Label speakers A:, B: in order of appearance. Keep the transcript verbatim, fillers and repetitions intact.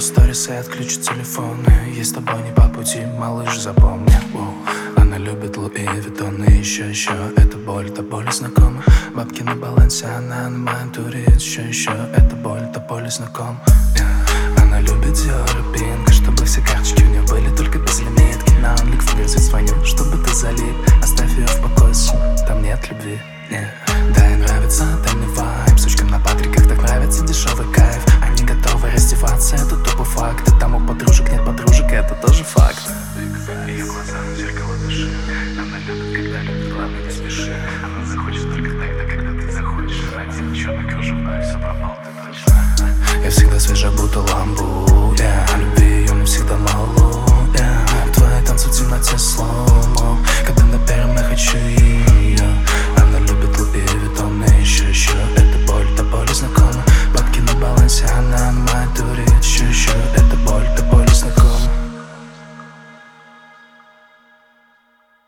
A: сторисы и отключит телефон. Ей с тобой не по пути, малыш, запомни. Воу. Она любит Луи Виттон и еще, еще. Это боль, до боли знакома. Бабки на балансе, она на моем туре. Еще, еще. Это боль, до боли знакома. Yeah. Она любит Dior и Pink, чтобы все карточки у нее были только без лимитки. На OnlyFans звоню, чтобы ты залип. Оставь ее в покое, там нет любви. Yeah. Да, ей нравится тайный вайб. Сучкам на патриках так нравится дешевый кайф. Они готовы раздеваться, это тупо факт. И там у подружек нет подружек, это тоже факт. Ее глаза — зеркало души. Она любит, когда любит, главное не спеши. Она захочет только тогда, когда ты захочешь. Один черный кружевной, все пропал, ты точно. Я всегда свежа, будто ламбу, yeah. Любви ее не всегда мало, yeah. Твои танцы в темноте слов.